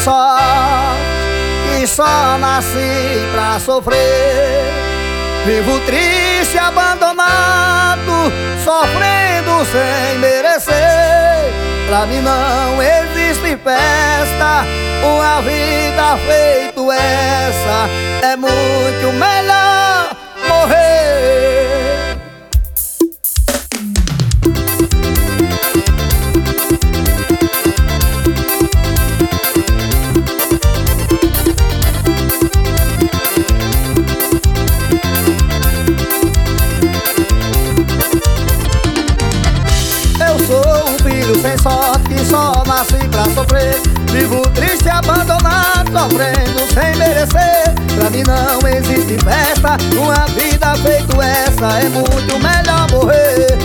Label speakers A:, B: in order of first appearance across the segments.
A: sorte que só nasci pra sofrer. Vivo triste, abandonado, sofrendo sem merecer. Pra mim não existe festa, uma vida feito essa é muito melhor morrer. Sem sorte que só nasci pra sofrer. Vivo triste, abandonado, sofrendo sem merecer. Pra mim não existe festa, uma vida feito essa é muito melhor morrer.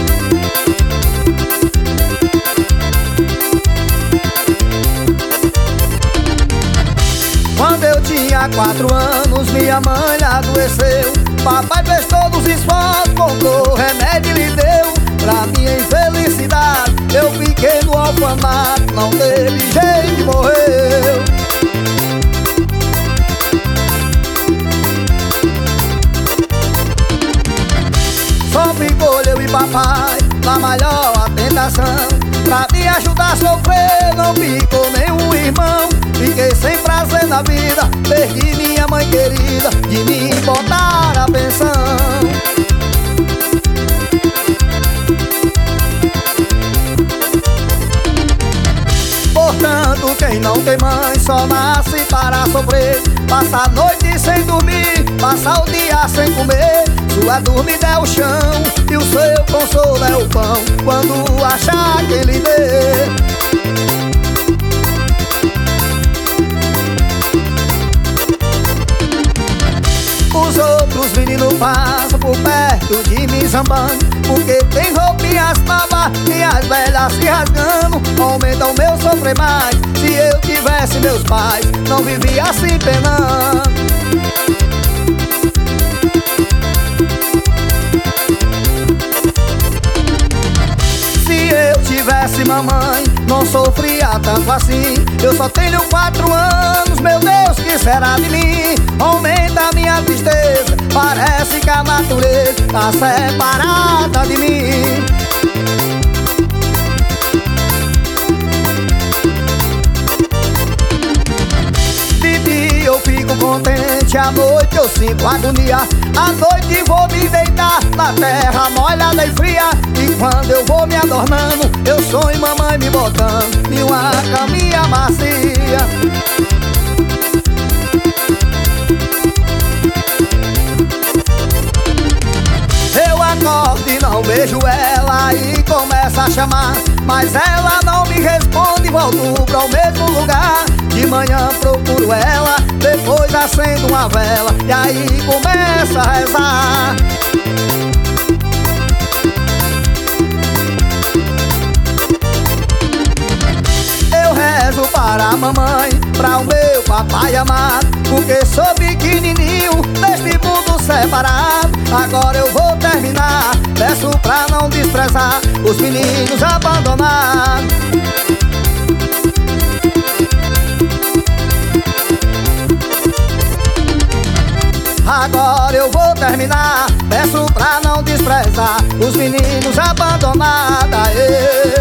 A: Quando eu tinha 4 anos, minha mãe adoeceu. Papai fez todos os esforços, comprou remédio e lhe deu. Pra minha infelicidade, eu fiquei no orfanato, não teve jeito e morreu. Só ficou eu e papai na maior tentação. Pra me ajudar a sofrer, não ficou nenhum irmão. Fiquei sem prazer na vida, perdi minha mãe querida, de me botar a pensão. Portanto, quem não tem mãe só nasce para sofrer. Passa a noite sem dormir, passa o dia sem comer. Sua dormida é o chão e o seu consolo é o pão, quando achar quem lhe dê. Os outros meninos passam por perto de mim zambando, porque tem roupinhas novas e as velhas se rasgando. Aumenta o meu sofrer mais. Se eu tivesse meus pais, não vivia assim penando. Se eu tivesse mamãe, não sofria tanto assim. Eu só tenho 4 anos, meu Deus, que será de mim? Aumenta a minha tristeza, parece que a natureza tá separada de mim. De dia eu fico contente, à noite eu sinto agonia. À noite vou me deitar na terra molhada e fria. E quando eu vou me adornando, eu sonho mamãe me botando em uma caminha macia. Eu acordo e não vejo ela e começo a chamar, mas ela não me responde e volto para o mesmo lugar. De manhã procuro ela, depois acendo uma vela e aí começa a rezar. Eu rezo para a mamãe, para o meu papai amado, porque sou pequenininho neste mundo separado. Agora eu vou terminar, peço pra não desprezar os meninos abandonados. Agora eu vou terminar, peço pra não desprezar os meninos abandonados.